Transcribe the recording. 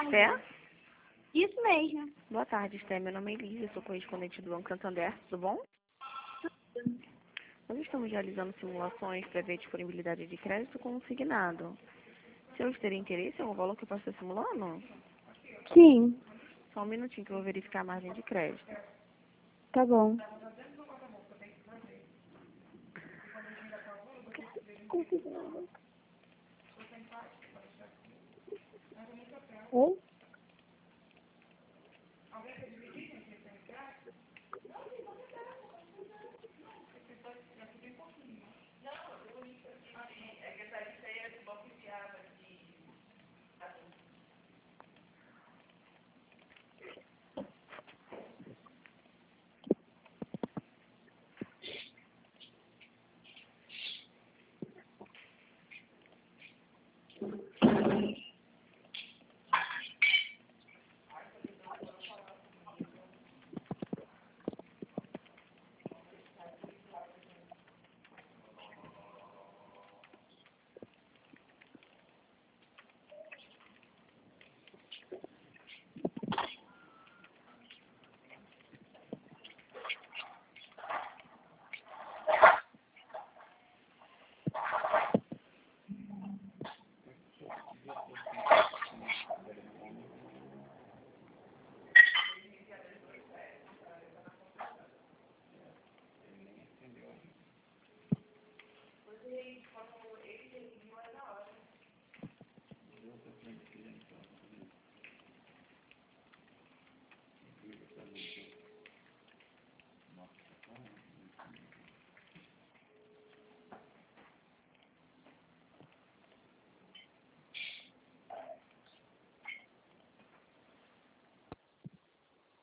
Fé? Isso mesmo. Boa tarde, Esté. Meu nome é Elisa, sou correspondente do Banco Santander, tudo bom? Nós estamos realizando simulações para ver a disponibilidade de crédito consignado. Se eu teria interesse, é o valor que eu posso estar simulando? Sim, Só um minutinho que eu vou verificar a margem de crédito. tá bom. Oi?